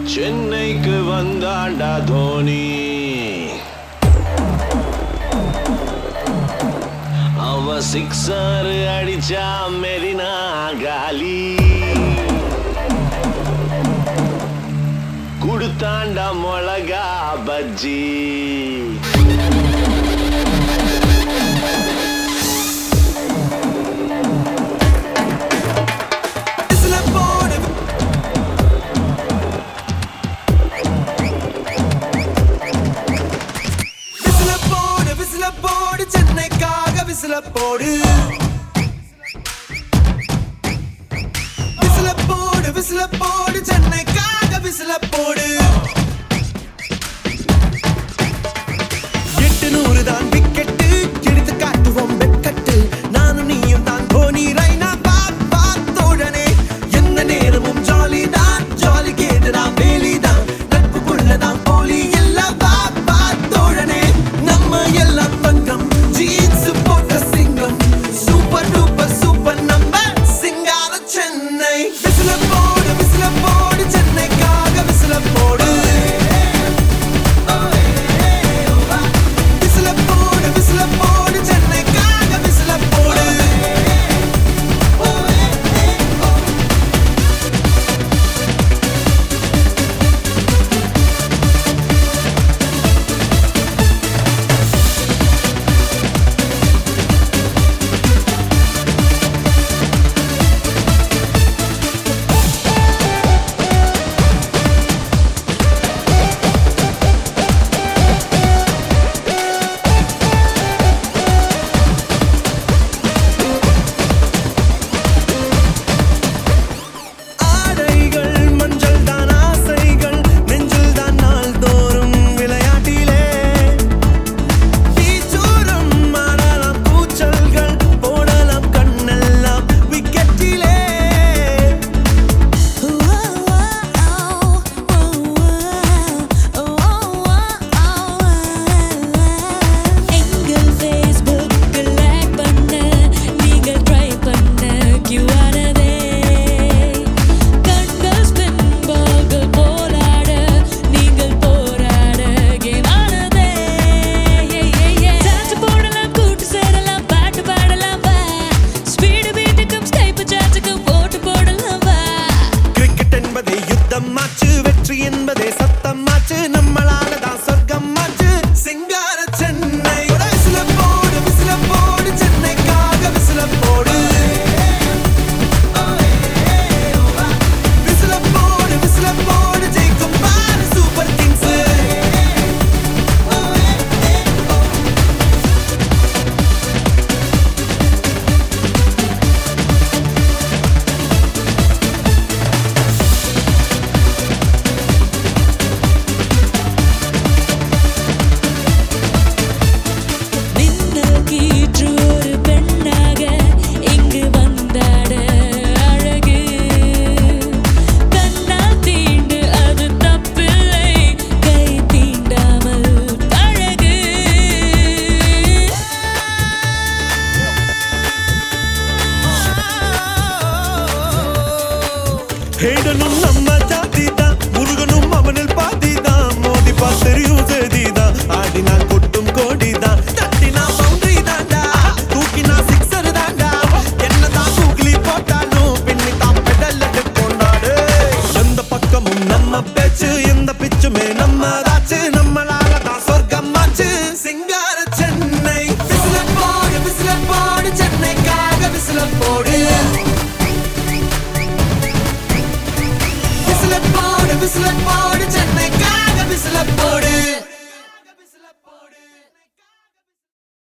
சென்னைக்கு வந்தாண்டா தோனி, அவன் சிக்ஸர் அடிச்சா மெரினா காலி, குடுத்தாண்டா மிளகா பஜ்ஜி. விசில போடு, விசில போடு, விசில போடு, சென்னைக்காக விசில போடு. 800 தான் விக்கெட்டு, எடுத்து காட்டுவோம் வெட்கட்டு. நானும் நீயும் தான் தோனி ரைனா தோழனே. எந்த நேரமும் ஜாலி தான், ஜாலி கேட்டுதான் வேலி தான், நட்புக்குள்ளதான் போலி எல்லாம் தோழனே. நம்ம எல்லாம் தங்கம் ஜீன்ஸ் போட்ட சிங்கம், சூப்பர் டூப்பர் சூப்பர் நம்ம சிங்கார சென்னை. விசில போடு சென்னைக்காக விசில போடு, விசில போடு சென்னைக்காக விசில போடு. வெற்றி என்பதே சத்தமாச்சு, நம்மளால தான் சொர்க்கம் மாச்சு சிங்கார சென்னை. விசில போடு சென்னைக்காக விசில போடு, விசில போடு ஜெயிக்கும் பாரு சூப்பர் கிங்ஸ். ஹேடனும் நம்ம ஜாதி தான், முருகனும் அவனில் பாதி தான், மோதி பார்த்தறியும் சேதி தான், ஆடினா கொட்டும் கோடி தான், தட்டினா பவுண்டரி தாண்டா, தூக்கினா சிக்ஸர் தாண்டா, என்னதான் தூக்கி போட்டாலும் பின்னி தான் பெடல் கொண்டாடு. எந்த பக்கமும் நம்ம பேச்சு, எந்த பிச்சுமே நம்ம தாச்சு, நம்மளால தான் சொர்க்கம் மாச்சு சிங்கார சென்னை. விசில போடு சென்னைக்காக விசில போடு, விசில போடு சென்னைக்காக விசில போடு.